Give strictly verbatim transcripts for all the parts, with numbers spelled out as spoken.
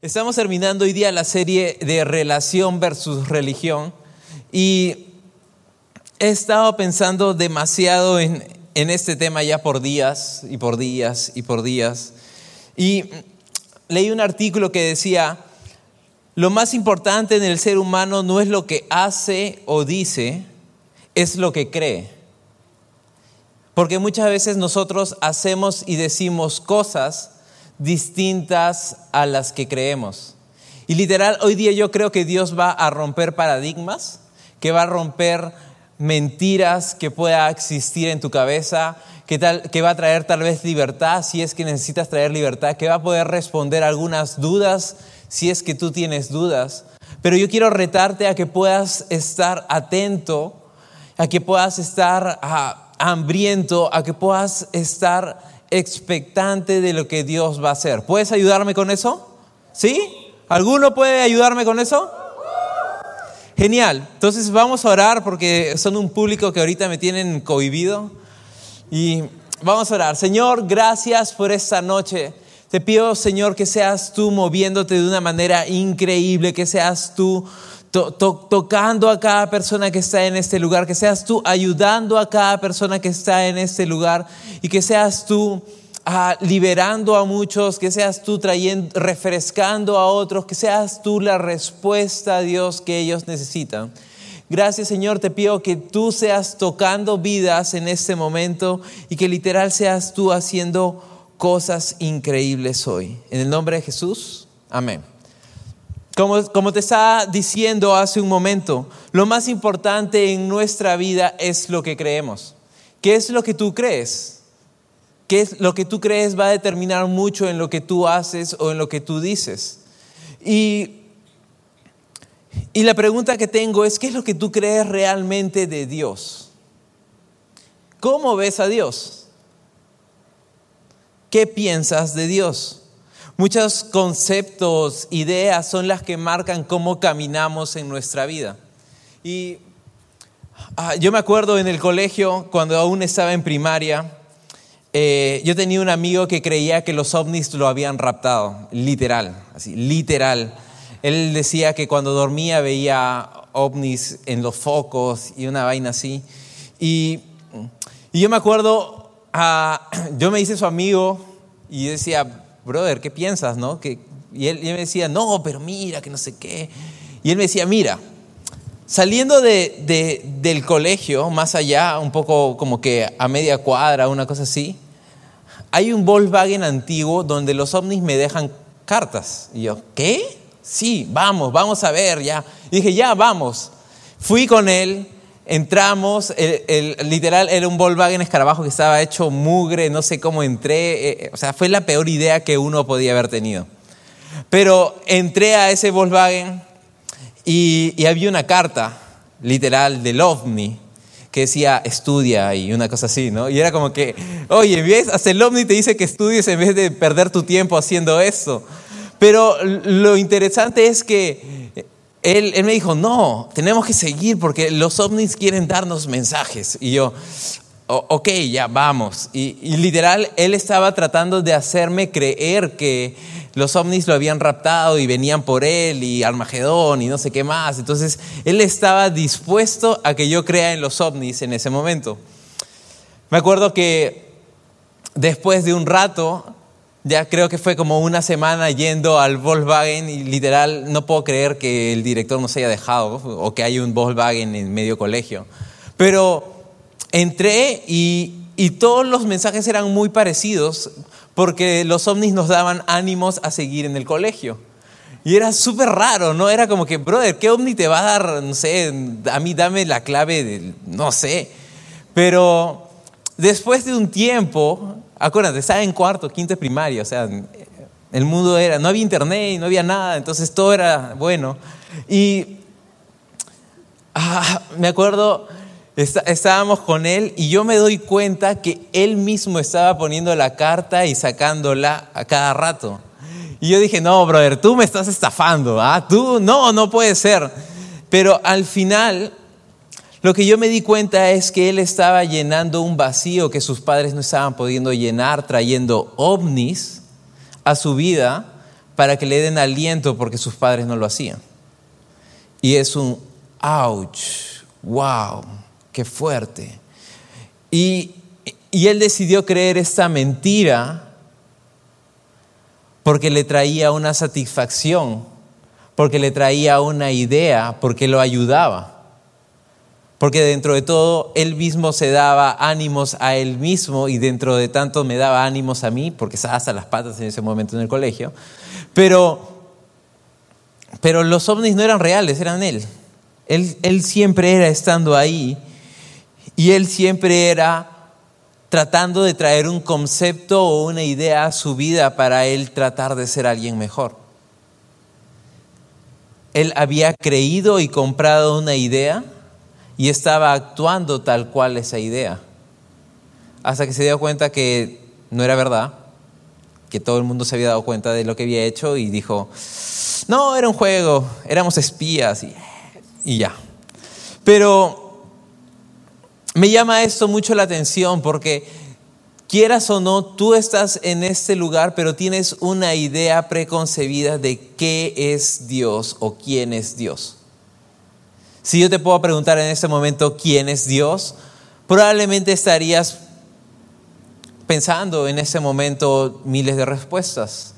Estamos terminando hoy día la serie de relación versus religión y he estado pensando demasiado en, en este tema ya por días y por días y por días. Y leí un artículo que decía, lo más importante en el ser humano no es lo que hace o dice, es lo que cree. Porque muchas veces nosotros hacemos y decimos cosas distintas a las que creemos. Y literal, hoy día yo creo que Dios va a romper paradigmas, que va a romper mentiras que pueda existir en tu cabeza, que, tal, que va a traer tal vez libertad si es que necesitas traer libertad, que va a poder responder algunas dudas si es que tú tienes dudas. Pero yo quiero retarte a que puedas estar atento, a que puedas estar a, hambriento, a que puedas estar expectante de lo que Dios va a hacer. ¿Puedes ayudarme con eso? ¿Sí? ¿Alguno puede ayudarme con eso? Genial. Entonces vamos a orar porque son un público que ahorita me tienen cohibido. Y vamos a orar. Señor, gracias por esta noche. Te pido, Señor, que seas tú moviéndote de una manera increíble, que seas tú To, to, tocando a cada persona que está en este lugar, que seas tú ayudando a cada persona que está en este lugar y que seas tú uh, liberando a muchos, que seas tú trayendo, refrescando a otros, que seas tú la respuesta a Dios que ellos necesitan. Gracias, Señor, te pido que tú seas tocando vidas en este momento y que literal seas tú haciendo cosas increíbles hoy. En el nombre de Jesús, amén. Como, como te estaba diciendo hace un momento, lo más importante en nuestra vida es lo que creemos. ¿Qué es lo que tú crees? ¿Qué es lo que tú crees va a determinar mucho en lo que tú haces o en lo que tú dices? Y, y la pregunta que tengo es, ¿qué es lo que tú crees realmente de Dios? ¿Cómo ves a Dios? ¿Qué piensas de Dios? Muchos conceptos, ideas son las que marcan cómo caminamos en nuestra vida. Y ah, yo me acuerdo en el colegio, cuando aún estaba en primaria, eh, yo tenía un amigo que creía que los ovnis lo habían raptado, literal, así, literal. Él decía que cuando dormía veía ovnis en los focos y una vaina así. Y, y yo me acuerdo, ah, yo me hice su amigo y decía, brother, ¿qué piensas, no? Que, y, él, y él me decía, no, pero mira, que no sé qué. Y él me decía, mira, saliendo de, de, del colegio, más allá, un poco como que a media cuadra, una cosa así, hay un Volkswagen antiguo donde los ovnis me dejan cartas. Y yo, ¿qué? Sí, vamos, vamos a ver ya. Y dije, ya, vamos. Fui con él. Entramos, el, el, literal era un Volkswagen Escarabajo que estaba hecho mugre, no sé cómo entré, eh, o sea, fue la peor idea que uno podía haber tenido. Pero entré a ese Volkswagen y, y había una carta, literal, del OVNI, que decía, estudia y una cosa así, ¿no? Y era como que, oye, ¿ves? Hasta el OVNI te dice que estudies en vez de perder tu tiempo haciendo esto. Pero lo interesante es que Él, él me dijo, no, tenemos que seguir porque los ovnis quieren darnos mensajes. Y yo, oh, ok, ya vamos. Y, y literal, él estaba tratando de hacerme creer que los ovnis lo habían raptado y venían por él y Armagedón y no sé qué más. Entonces, él estaba dispuesto a que yo crea en los ovnis en ese momento. Me acuerdo que después de un rato, ya creo que fue como una semana yendo al Volkswagen y literal no puedo creer que el director nos haya dejado o que hay un Volkswagen en medio colegio. Pero entré y, y todos los mensajes eran muy parecidos porque los ovnis nos daban ánimos a seguir en el colegio. Y era súper raro, ¿no? Era como que, brother, ¿qué ovni te va a dar? No sé, a mí dame la clave de, no sé. Pero después de un tiempo, acuérdate, estaba en cuarto, quinto de primaria, o sea, el mundo era, no había internet, no había nada, entonces todo era bueno. Y ah, me acuerdo, está, estábamos con él y yo me doy cuenta que él mismo estaba poniendo la carta y sacándola a cada rato. Y yo dije, no, brother, tú me estás estafando, ¿ah? Tú, no, no puede ser. Pero al final, lo que yo me di cuenta es que él estaba llenando un vacío que sus padres no estaban pudiendo llenar, trayendo ovnis a su vida para que le den aliento porque sus padres no lo hacían. Y es un ouch, wow, qué fuerte. Y, y él decidió creer esta mentira porque le traía una satisfacción, porque le traía una idea, porque lo ayudaba. Porque dentro de todo, él mismo se daba ánimos a él mismo y dentro de tanto me daba ánimos a mí, porque estaba hasta las patas en ese momento en el colegio. Pero, pero los ovnis no eran reales, eran él. Él, él siempre era estando ahí y él siempre era tratando de traer un concepto o una idea a su vida para él tratar de ser alguien mejor. Él había creído y comprado una idea y estaba actuando tal cual esa idea. Hasta que se dio cuenta que no era verdad, que todo el mundo se había dado cuenta de lo que había hecho y dijo, no, era un juego, éramos espías y, y ya. Pero me llama esto mucho la atención porque quieras o no, tú estás en este lugar, pero tienes una idea preconcebida de qué es Dios o quién es Dios. Si yo te puedo preguntar en este momento quién es Dios, probablemente estarías pensando en ese momento miles de respuestas.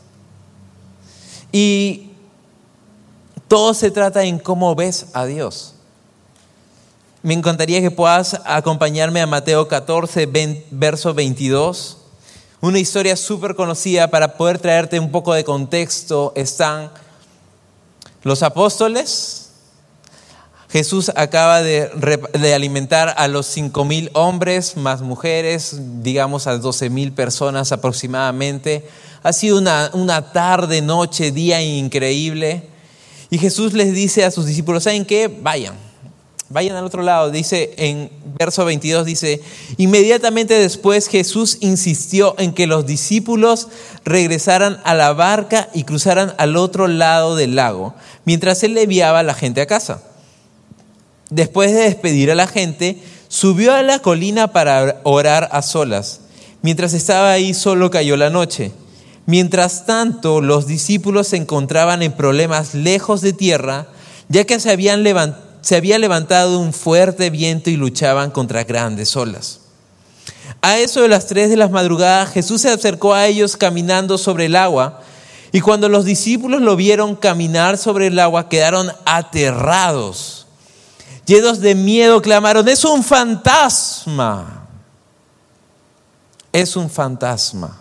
Y todo se trata en cómo ves a Dios. Me encantaría que puedas acompañarme a Mateo catorce, verso veintidós. Una historia súper conocida. Para poder traerte un poco de contexto, están los apóstoles. Jesús acaba de, de alimentar a los cinco mil hombres, más mujeres, digamos a doce mil personas aproximadamente. Ha sido una, una tarde, noche, día increíble. Y Jesús les dice a sus discípulos, ¿saben qué? Vayan, vayan al otro lado. Dice en verso veintidós, dice, inmediatamente después Jesús insistió en que los discípulos regresaran a la barca y cruzaran al otro lado del lago, mientras él enviaba a la gente a casa. Después de despedir a la gente, subió a la colina para orar a solas. Mientras estaba ahí, solo cayó la noche. Mientras tanto, los discípulos se encontraban en problemas lejos de tierra, ya que se, habían levant- se había levantado un fuerte viento y luchaban contra grandes olas. A eso de las tres de la madrugada, Jesús se acercó a ellos caminando sobre el agua, y cuando los discípulos lo vieron caminar sobre el agua, quedaron aterrados. Llenos de miedo, clamaron, ¡es un fantasma! Es un fantasma.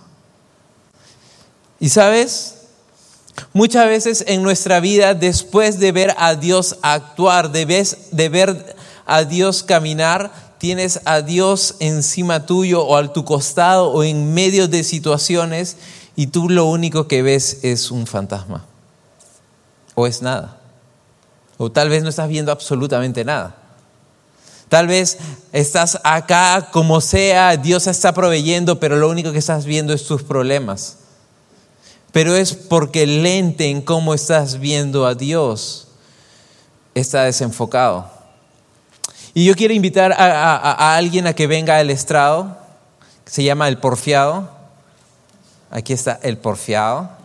Y sabes, muchas veces en nuestra vida, después de ver a Dios actuar, de ver a Dios caminar, tienes a Dios encima tuyo o a tu costado o en medio de situaciones y tú lo único que ves es un fantasma. O es nada. O tal vez no estás viendo absolutamente nada. Tal vez estás acá como sea, Dios está proveyendo, pero lo único que estás viendo es tus problemas. Pero es porque el lente en cómo estás viendo a Dios está desenfocado. Y yo quiero invitar a, a, a alguien a que venga al estrado, que se llama el porfiado. Aquí está el porfiado.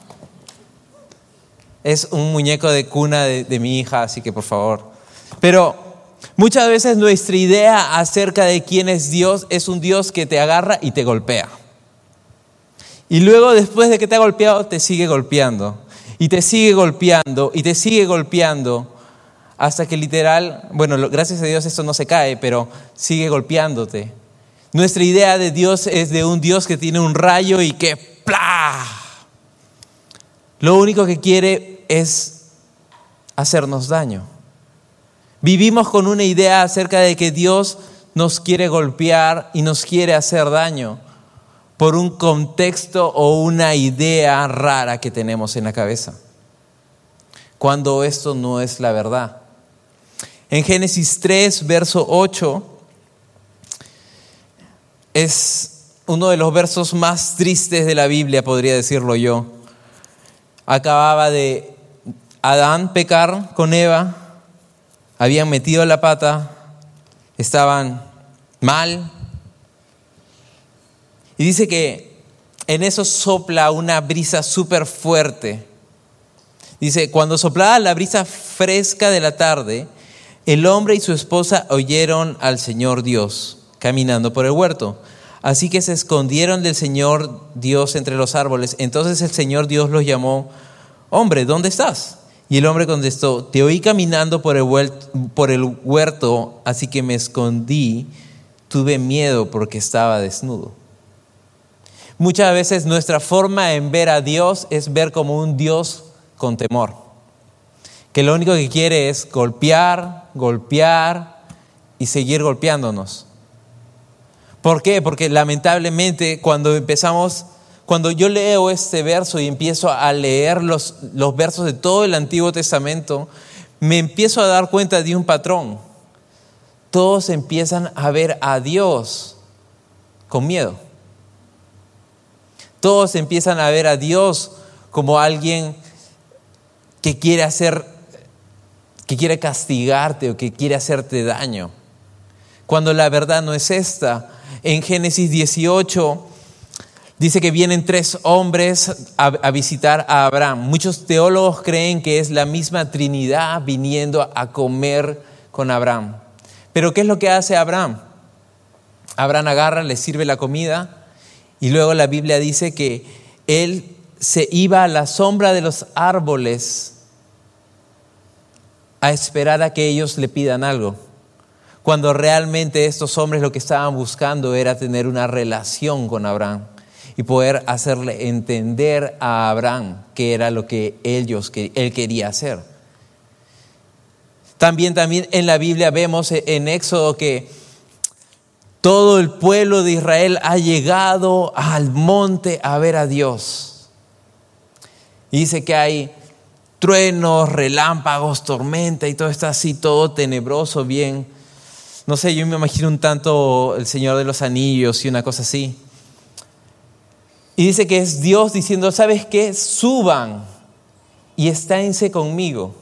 Es un muñeco de cuna de, de mi hija, así que por favor. Pero muchas veces nuestra idea acerca de quién es Dios es un Dios que te agarra y te golpea. Y luego después de que te ha golpeado, te sigue golpeando. Y te sigue golpeando, y te sigue golpeando. Hasta que literal, bueno, gracias a Dios esto no se cae, pero sigue golpeándote. Nuestra idea de Dios es de un Dios que tiene un rayo y que ¡plá! Lo único que quiere es hacernos daño. Vivimos con una idea acerca de que Dios nos quiere golpear y nos quiere hacer daño por un contexto o una idea rara que tenemos en la cabeza, cuando esto no es la verdad. En Génesis tres, verso ocho, es uno de los versos más tristes de la Biblia, podría decirlo yo. Acababa de Adán pecar con Eva, habían metido la pata, estaban mal. Y dice que en eso sopla una brisa súper fuerte Dice, cuando soplaba la brisa fresca de la tarde, el hombre y su esposa oyeron al Señor Dios caminando por el huerto. Así que se escondieron del Señor Dios entre los árboles. Entonces el Señor Dios los llamó, hombre, ¿dónde estás? Y el hombre contestó, te oí caminando por el huerto, por el huerto, así que me escondí, tuve miedo porque estaba desnudo. Muchas veces nuestra forma en ver a Dios es ver como un Dios con temor, que lo único que quiere es golpear, golpear y seguir golpeándonos. ¿Por qué? Porque lamentablemente cuando empezamos, cuando yo leo este verso y empiezo a leer los, los versos de todo el Antiguo Testamento, me empiezo a dar cuenta de un patrón. Todos empiezan a ver a Dios con miedo. Todos empiezan a ver a Dios como alguien que quiere hacer, que quiere castigarte o que quiere hacerte daño. Cuando la verdad no es esta. En Génesis dieciocho dice que vienen tres hombres a, a visitar a Abraham. Muchos teólogos creen que es la misma Trinidad viniendo a, a comer con Abraham. Pero ¿qué es lo que hace Abraham? Abraham agarra, le sirve la comida y luego la Biblia dice que él se iba a la sombra de los árboles a esperar a que ellos le pidan algo. Cuando realmente estos hombres lo que estaban buscando era tener una relación con Abraham y poder hacerle entender a Abraham qué era lo que ellos, que él quería hacer. También, también en la Biblia vemos en Éxodo que todo el pueblo de Israel ha llegado al monte a ver a Dios. Y dice que hay truenos, relámpagos, tormenta y todo está así, todo tenebroso, bien. No sé, yo me imagino un tanto el Señor de los Anillos y una cosa así. Y dice que es Dios diciendo, ¿sabes qué? Suban y estáense conmigo.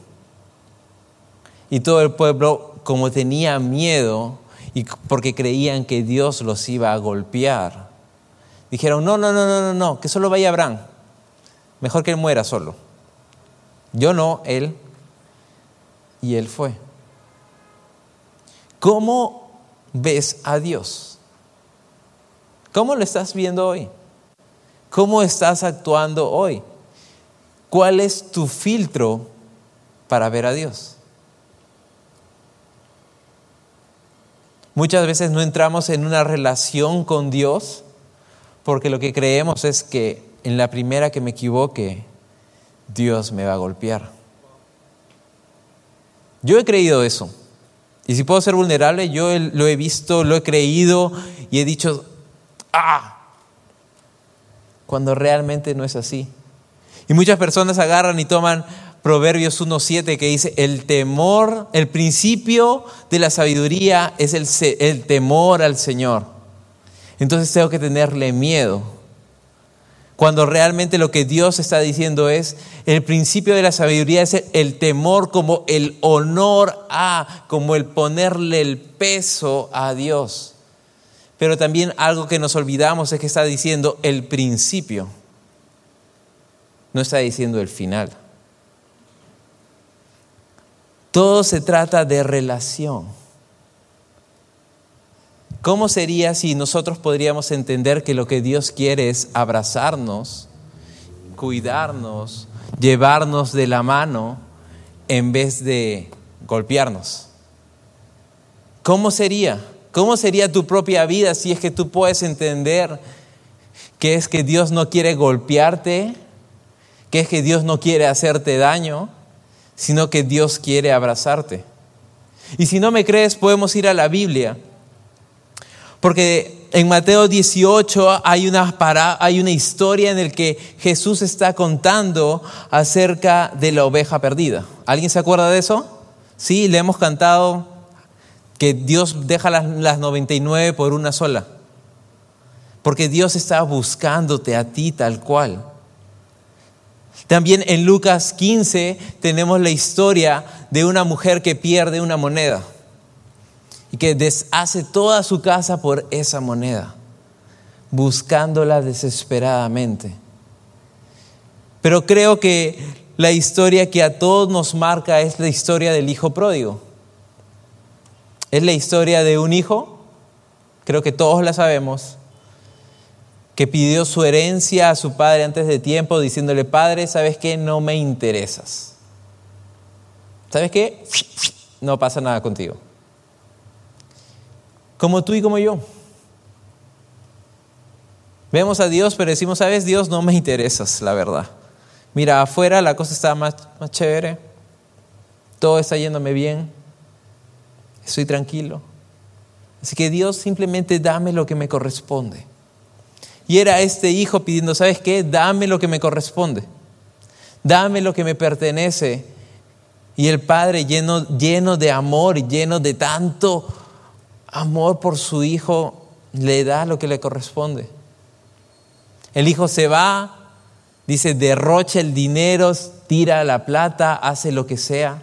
Y todo el pueblo, como tenía miedo y porque creían que Dios los iba a golpear, dijeron, no, no, no, no, no, no, que solo vaya Abraham. Mejor que él muera solo. Yo no, él. Y él fue. ¿Cómo ves a Dios? ¿Cómo lo estás viendo hoy? ¿Cómo estás actuando hoy? ¿Cuál es tu filtro para ver a Dios? Muchas veces no entramos en una relación con Dios porque lo que creemos es que en la primera que me equivoque, Dios me va a golpear. Yo he creído eso. Y si puedo ser vulnerable, yo lo he visto, lo he creído y he dicho, ¡ah! Cuando realmente no es así. Y muchas personas agarran y toman Proverbios uno siete que dice, el temor, el principio de la sabiduría es el, el temor al Señor. Entonces tengo que tenerle miedo. Cuando realmente lo que Dios está diciendo es, el principio de la sabiduría es el, el temor como el honor a, como el ponerle el peso a Dios. Pero también algo que nos olvidamos es que está diciendo el principio. No está diciendo el final. Todo se trata de relación. ¿Cómo sería si nosotros podríamos entender que lo que Dios quiere es abrazarnos, cuidarnos, llevarnos de la mano en vez de golpearnos? ¿Cómo sería? ¿Cómo sería tu propia vida si es que tú puedes entender que es que Dios no quiere golpearte, que es que Dios no quiere hacerte daño, sino que Dios quiere abrazarte? Y si no me crees, podemos ir a la Biblia. Porque en Mateo dieciocho hay una, para, hay una historia en la que Jesús está contando acerca de la oveja perdida. ¿Alguien se acuerda de eso? Sí, le hemos cantado que Dios deja las, las noventa y nueve por una sola. Porque Dios está buscándote a ti tal cual. También en Lucas quince tenemos la historia de una mujer que pierde una moneda y que deshace toda su casa por esa moneda, buscándola desesperadamente. Pero creo que la historia que a todos nos marca es la historia del hijo pródigo. Es la historia de un hijo, creo que todos la sabemos, que pidió su herencia a su padre antes de tiempo, diciéndole: Padre, ¿sabes qué? No me interesas. ¿Sabes qué? No pasa nada contigo. Como tú y como yo. Vemos a Dios, pero decimos: ¿sabes? Dios, no me interesas, la verdad. Mira, afuera la cosa está más, más chévere. Todo está yéndome bien. Estoy tranquilo. Así que Dios, simplemente dame lo que me corresponde. Y era este hijo pidiendo: ¿sabes qué? Dame lo que me corresponde. Dame lo que me pertenece. Y el padre, lleno, lleno de amor, lleno de tanto amor por su hijo, le da lo que le corresponde. El hijo se va, dice, derrocha el dinero, tira la plata, hace lo que sea.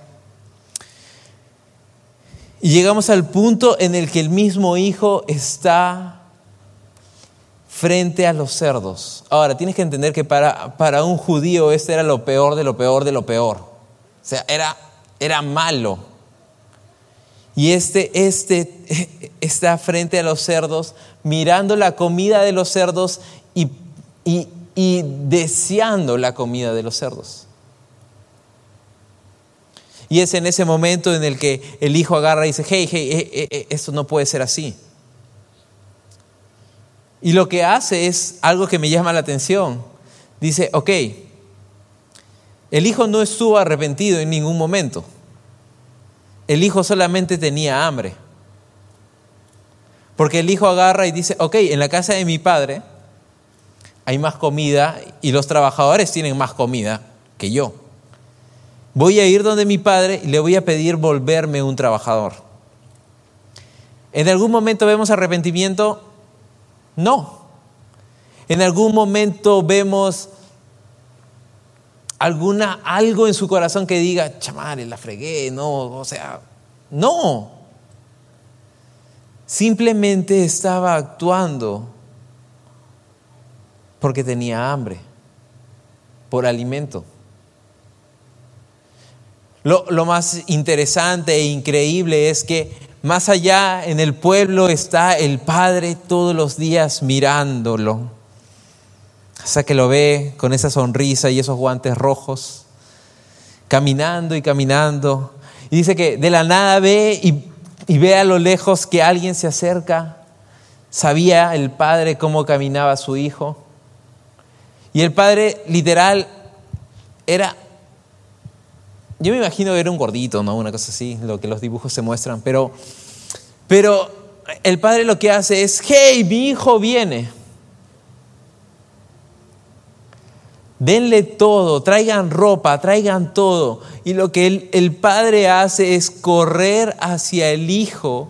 Y llegamos al punto en el que el mismo hijo está frente a los cerdos. Ahora, tienes que entender que para, para un judío este era lo peor de lo peor de lo peor. O sea, era, era malo. Y este, este está frente a los cerdos, mirando la comida de los cerdos y, y, y deseando la comida de los cerdos. Y es en ese momento en el que el hijo agarra y dice: hey, hey, hey, hey, esto no puede ser así. Y lo que hace es algo que me llama la atención. Dice: ok, el hijo no estuvo arrepentido en ningún momento. El hijo solamente tenía hambre. Porque el hijo agarra y dice: ok, en la casa de mi padre hay más comida y los trabajadores tienen más comida que yo. Voy a ir donde mi padre y le voy a pedir volverme un trabajador. ¿En algún momento vemos arrepentimiento? No. ¿En algún momento vemos alguna, algo en su corazón que diga: chamare, la fregué? No, o sea, no. Simplemente estaba actuando porque tenía hambre, por alimento. Lo, lo más interesante e increíble es que más allá en el pueblo está el padre todos los días mirándolo, hasta que lo ve con esa sonrisa y esos guantes rojos, caminando y caminando. Y dice que de la nada ve y, y ve a lo lejos que alguien se acerca. Sabía el padre cómo caminaba su hijo. Y el padre literal era... Yo me imagino que era un gordito, ¿no? Una cosa así, lo que los dibujos se muestran. Pero, pero el padre lo que hace es: hey, mi hijo viene. Denle todo, traigan ropa, traigan todo. Y lo que el, el padre hace es correr hacia el hijo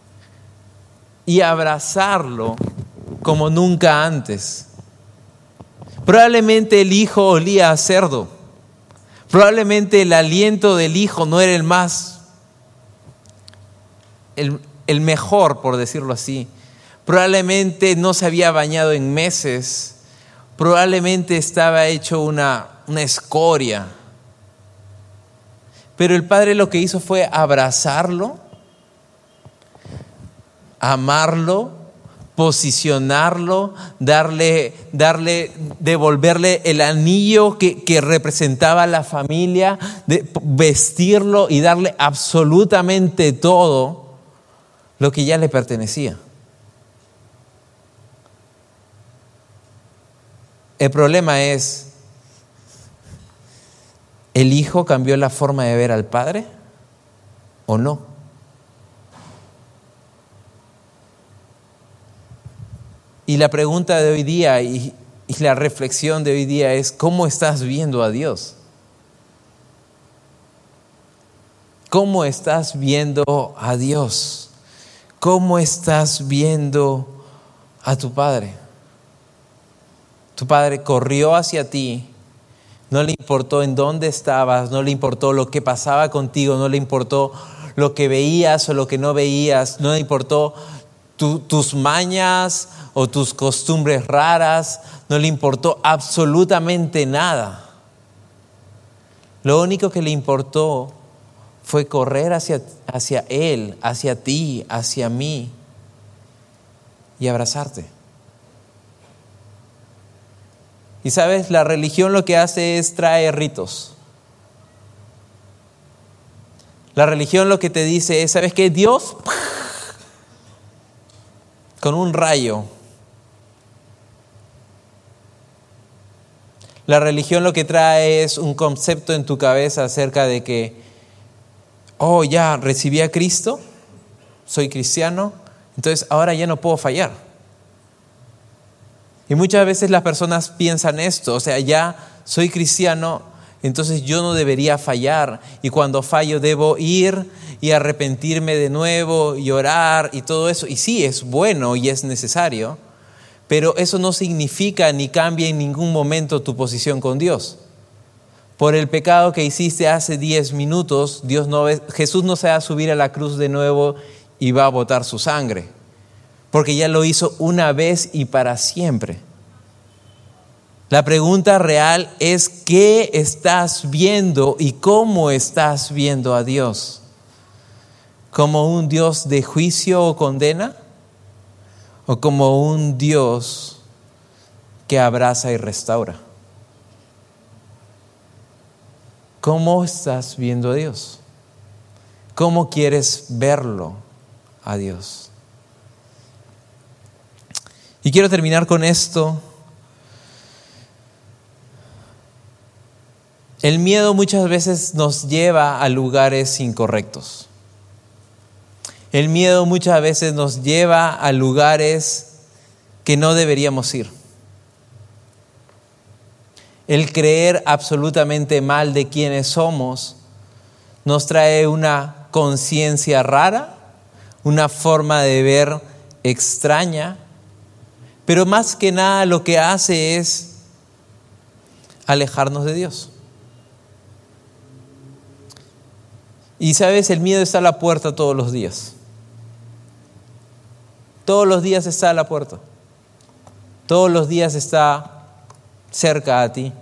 y abrazarlo como nunca antes. Probablemente el hijo olía a cerdo. Probablemente el aliento del hijo no era el más, el, el mejor, por decirlo así. Probablemente no se había bañado en meses. Probablemente estaba hecho una, una escoria. Pero el padre lo que hizo fue abrazarlo, amarlo, posicionarlo, darle, darle, devolverle el anillo que, que representaba la familia, de, vestirlo y darle absolutamente todo lo que ya le pertenecía. El problema es, ¿el hijo cambió la forma de ver al padre o no? Y la pregunta de hoy día y, y la reflexión de hoy día es: ¿cómo estás viendo a Dios? ¿Cómo estás viendo a Dios? ¿Cómo estás viendo a tu Padre? Tu Padre corrió hacia ti, no le importó en dónde estabas, no le importó lo que pasaba contigo, no le importó lo que veías o lo que no veías, no le importó tu, tus mañas o tus costumbres raras, no le importó absolutamente nada. Lo único que le importó fue correr hacia, hacia Él, hacia ti, hacia mí y abrazarte. Y sabes, la religión lo que hace es traer ritos. La religión lo que te dice es, ¿sabes qué? Dios, con un rayo. La religión lo que trae es un concepto en tu cabeza acerca de que, oh, ya recibí a Cristo, soy cristiano, entonces ahora ya no puedo fallar. Y muchas veces las personas piensan esto, o sea, ya soy cristiano, entonces yo no debería fallar. Y cuando fallo debo ir y arrepentirme de nuevo y orar y todo eso. Y sí, es bueno y es necesario, pero eso no significa ni cambia en ningún momento tu posición con Dios. Por el pecado que hiciste hace diez minutos, Dios no, Jesús no se va a subir a la cruz de nuevo y va a botar su sangre, porque ya lo hizo una vez y para siempre. La pregunta real es, ¿qué estás viendo y cómo estás viendo a Dios? ¿Como un Dios de juicio o condena? ¿O como un Dios que abraza y restaura? ¿Cómo estás viendo a Dios? ¿Cómo quieres verlo a Dios? Y quiero terminar con esto. El miedo muchas veces nos lleva a lugares incorrectos. El miedo muchas veces nos lleva a lugares que no deberíamos ir. El creer absolutamente mal de quiénes somos nos trae una conciencia rara, una forma de ver extraña, pero más que nada lo que hace es alejarnos de Dios. Y sabes, el miedo está a la puerta todos los días. Todos los días está a la puerta. Todos los días está cerca a ti.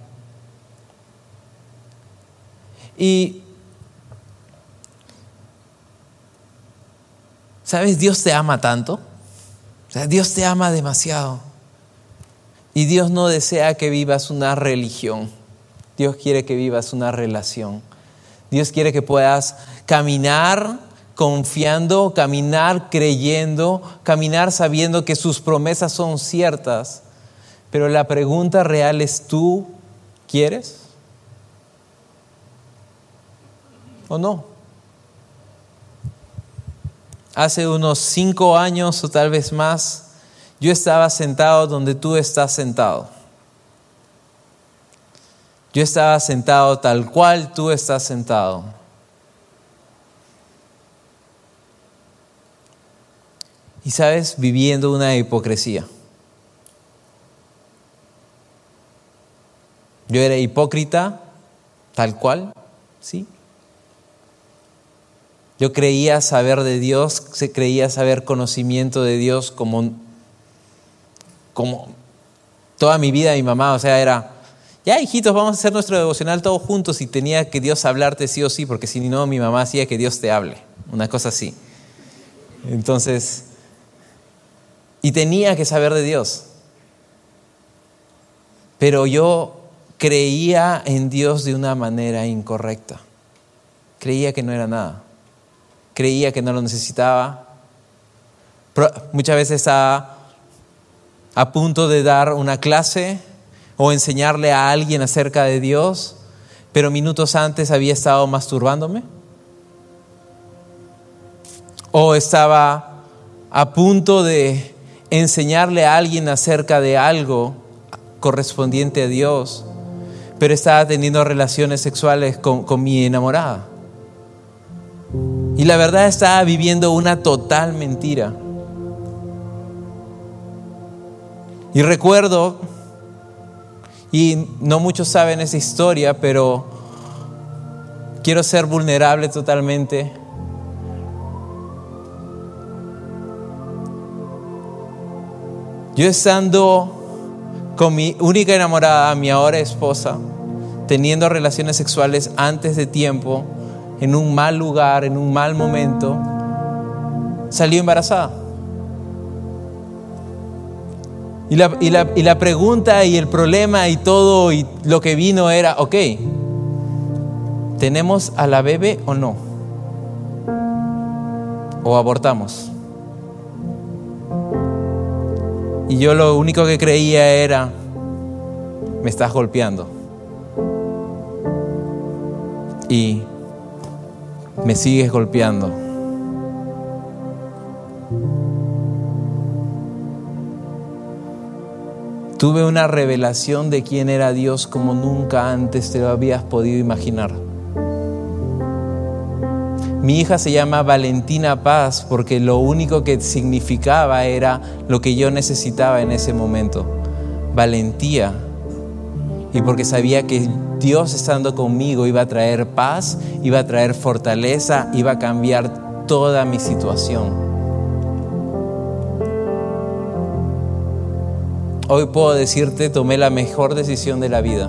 Y, ¿sabes? Dios te ama tanto. O sea, Dios te ama demasiado. Y Dios no desea que vivas una religión. Dios quiere que vivas una relación. Dios quiere que puedas caminar confiando, caminar creyendo, caminar sabiendo que sus promesas son ciertas. Pero la pregunta real es, ¿tú quieres o no? Hace unos cinco años o tal vez más, yo estaba sentado donde tú estás sentado. Yo estaba sentado tal cual tú estás sentado. Y sabes, viviendo una hipocresía. Yo era hipócrita, tal cual, ¿sí? Yo creía saber de Dios, creía saber conocimiento de Dios como, como toda mi vida mi mamá, o sea, era, ya hijitos, vamos a hacer nuestro devocional todos juntos y tenía que Dios hablarte sí o sí, porque si no mi mamá hacía que Dios te hable, una cosa así. Entonces, y tenía que saber de Dios. Pero yo creía en Dios de una manera incorrecta. Creía que no era nada. Creía que no lo necesitaba. Muchas veces estaba a punto de dar una clase o enseñarle a alguien acerca de Dios, pero minutos antes había estado masturbándome. O estaba a punto de enseñarle a alguien acerca de algo correspondiente a Dios, pero estaba teniendo relaciones sexuales con, con mi enamorada. Y la verdad estaba viviendo una total mentira. Y recuerdo, y no muchos saben esa historia, pero quiero ser vulnerable totalmente. Yo estando con mi única enamorada, mi ahora esposa, teniendo relaciones sexuales antes de tiempo, en un mal lugar, en un mal momento, salió embarazada. Y la, y la, y la pregunta y el problema y todo y lo que vino era, ok, ¿tenemos a la bebé o no? ¿O abortamos? Y yo lo único que creía era, me estás golpeando. Y me sigues golpeando. Tuve una revelación de quién era Dios como nunca antes te lo habías podido imaginar. Mi hija se llama Valentina Paz porque lo único que significaba era lo que yo necesitaba en ese momento: valentía. Y porque sabía que Dios estando conmigo iba a traer paz, iba a traer fortaleza, iba a cambiar toda mi situación. Hoy puedo decirte, tomé la mejor decisión de la vida.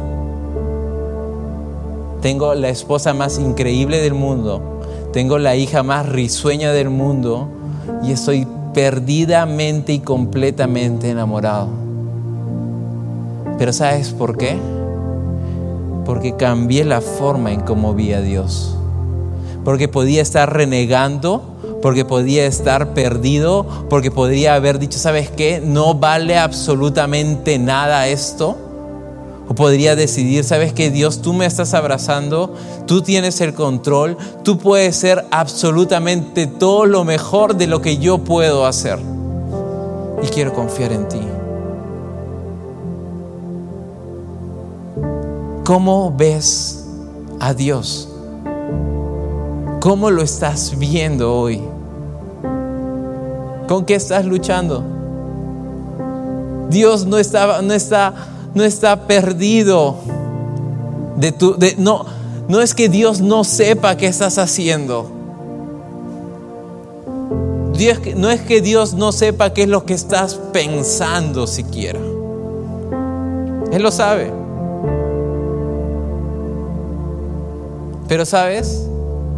Tengo la esposa más increíble del mundo. Tengo la hija más risueña del mundo. Y estoy perdidamente y completamente enamorado. Pero ¿sabes por qué? Porque cambié la forma en cómo vi a Dios. Porque podía estar renegando, porque podía estar perdido, porque podría haber dicho, ¿sabes qué? No vale absolutamente nada esto. O podría decidir, ¿sabes qué? Dios, tú me estás abrazando, tú tienes el control, tú puedes ser absolutamente todo lo mejor de lo que yo puedo hacer. Y quiero confiar en ti. ¿Cómo ves a Dios? ¿Cómo lo estás viendo hoy? ¿Con qué estás luchando? Dios no está, no está, no está perdido. De tu, de, no, no es que Dios no sepa qué estás haciendo. Dios, no es que Dios no sepa qué es lo que estás pensando siquiera. Él lo sabe. Pero ¿sabes?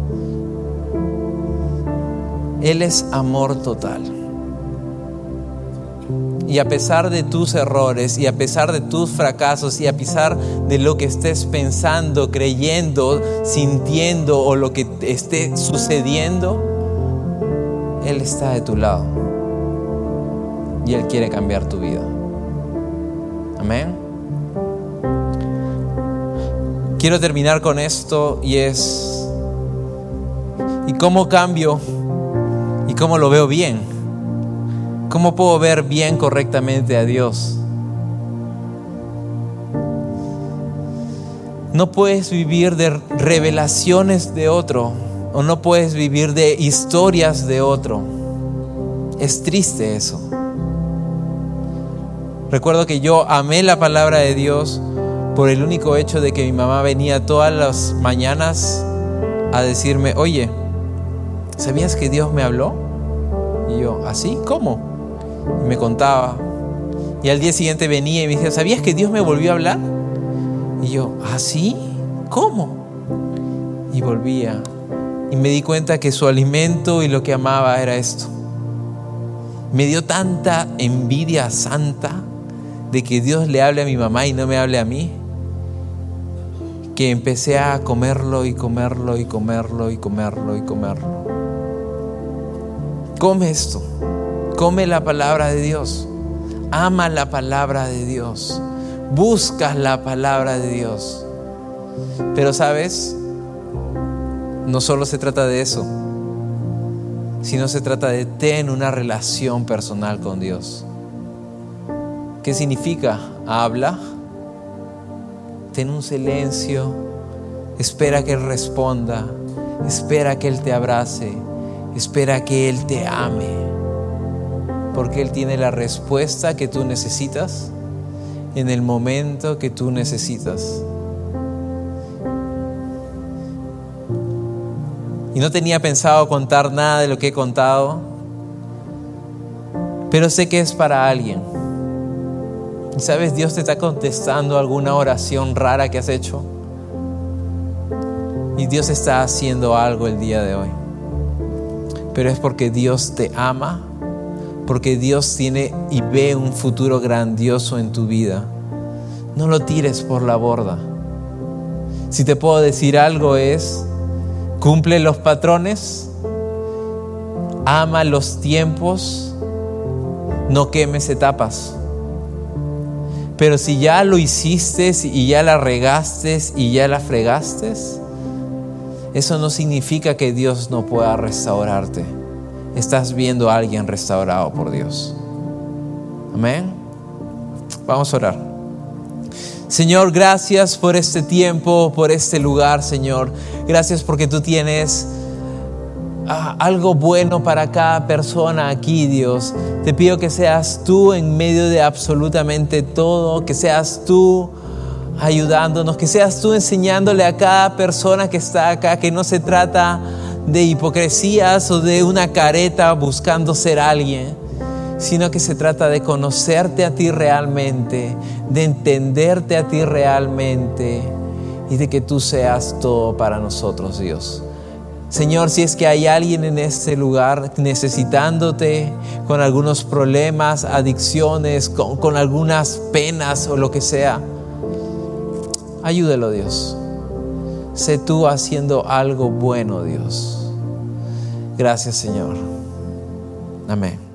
Él es amor total. Y a pesar de tus errores, y a pesar de tus fracasos, y a pesar de lo que estés pensando, creyendo, sintiendo o lo que esté sucediendo, Él está de tu lado. Y Él quiere cambiar tu vida. Amén. Quiero terminar con esto y es, ¿y cómo cambio? ¿Y cómo lo veo bien? ¿Cómo puedo ver bien correctamente a Dios? No puedes vivir de revelaciones de otro, o no puedes vivir de historias de otro. Es triste eso. Recuerdo que yo amé la palabra de Dios por el único hecho de que mi mamá venía todas las mañanas a decirme, oye, ¿sabías que Dios me habló? Y yo, ¿así? ¿Cómo? Y me contaba. Y al día siguiente venía y me decía, ¿sabías que Dios me volvió a hablar? Y yo, ¿así? ¿Cómo? Y volvía. Y me di cuenta que su alimento y lo que amaba era esto. Me dio tanta envidia santa de que Dios le hable a mi mamá y no me hable a mí, que empecé a comerlo y comerlo y comerlo y comerlo y comerlo. Come esto, come la palabra de Dios, ama la palabra de Dios, buscas la palabra de Dios. Pero ¿sabes? No solo se trata de eso, sino se trata de tener una relación personal con Dios. ¿Qué significa? Habla. Ten un silencio, espera que Él responda, espera que Él te abrace, espera que Él te ame, porque Él tiene la respuesta que tú necesitas en el momento que tú necesitas. Y no tenía pensado contar nada de lo que he contado, pero sé que es para alguien. Y sabes, Dios te está contestando alguna oración rara que has hecho. Y Dios está haciendo algo el día de hoy. Pero es porque Dios te ama, porque Dios tiene y ve un futuro grandioso en tu vida. No lo tires por la borda. Si te puedo decir algo es, cumple los patrones, ama los tiempos, no quemes etapas. Pero si ya lo hiciste y ya la regaste y ya la fregaste, eso no significa que Dios no pueda restaurarte. Estás viendo a alguien restaurado por Dios. Amén. Vamos a orar. Señor, gracias por este tiempo, por este lugar, Señor. Gracias porque tú tienes ah, algo bueno para cada persona aquí, Dios. Te pido que seas tú en medio de absolutamente todo, que seas tú ayudándonos, que seas tú enseñándole a cada persona que está acá que no se trata de hipocresías o de una careta buscando ser alguien, sino que se trata de conocerte a ti realmente, de entenderte a ti realmente y de que tú seas todo para nosotros, Dios. Señor, si es que hay alguien en este lugar necesitándote con algunos problemas, adicciones, con, con algunas penas o lo que sea, ayúdalo, Dios. Sé tú haciendo algo bueno, Dios. Gracias, Señor. Amén.